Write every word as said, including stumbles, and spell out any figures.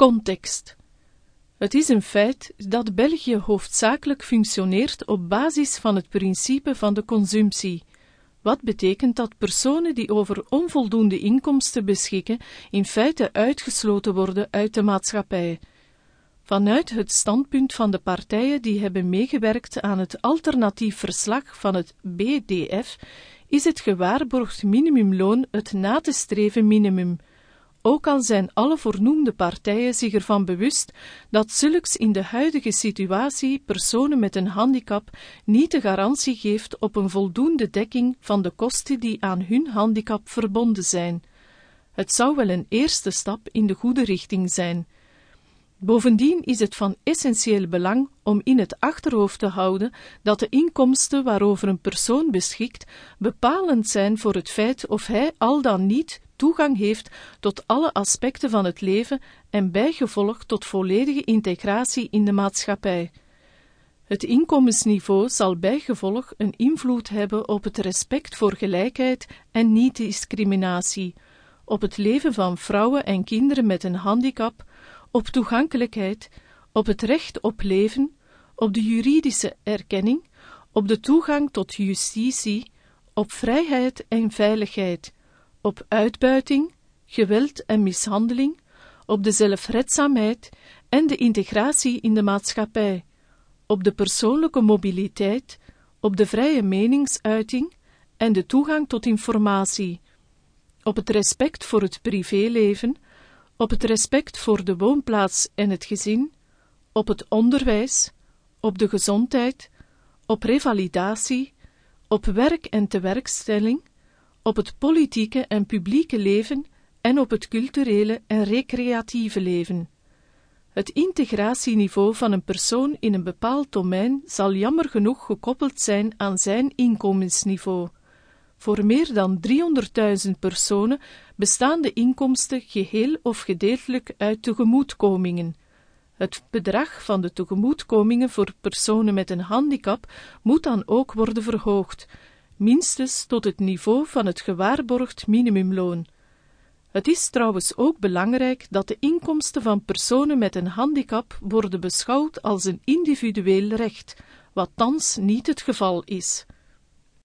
Context. Het is een feit dat België hoofdzakelijk functioneert op basis van het principe van de consumptie. Wat betekent dat personen die over onvoldoende inkomsten beschikken in feite uitgesloten worden uit de maatschappij. Vanuit het standpunt van de partijen die hebben meegewerkt aan het alternatief verslag van het B D F, is het gewaarborgd minimumloon het na te streven minimum. Ook al zijn alle voornoemde partijen zich ervan bewust dat zulks in de huidige situatie personen met een handicap niet de garantie geeft op een voldoende dekking van de kosten die aan hun handicap verbonden zijn. Het zou wel een eerste stap in de goede richting zijn. Bovendien is het van essentieel belang om in het achterhoofd te houden dat de inkomsten waarover een persoon beschikt bepalend zijn voor het feit of hij al dan niet toegang heeft tot alle aspecten van het leven en bijgevolg tot volledige integratie in de maatschappij. Het inkomensniveau zal bijgevolg een invloed hebben op het respect voor gelijkheid en niet-discriminatie, op het leven van vrouwen en kinderen met een handicap, op toegankelijkheid, op het recht op leven, op de juridische erkenning, op de toegang tot justitie, op vrijheid en veiligheid, op uitbuiting, geweld en mishandeling, op de zelfredzaamheid en de integratie in de maatschappij, op de persoonlijke mobiliteit, op de vrije meningsuiting en de toegang tot informatie, op het respect voor het privéleven, op het respect voor de woonplaats en het gezin, op het onderwijs, op de gezondheid, op revalidatie, op werk en tewerkstelling, op het politieke en publieke leven en op het culturele en recreatieve leven. Het integratieniveau van een persoon in een bepaald domein zal jammer genoeg gekoppeld zijn aan zijn inkomensniveau. Voor meer dan driehonderdduizend personen bestaan de inkomsten geheel of gedeeltelijk uit tegemoetkomingen. Het bedrag van de tegemoetkomingen voor personen met een handicap moet dan ook worden verhoogd, minstens tot het niveau van het gewaarborgd minimumloon. Het is trouwens ook belangrijk dat de inkomsten van personen met een handicap worden beschouwd als een individueel recht, wat thans niet het geval is.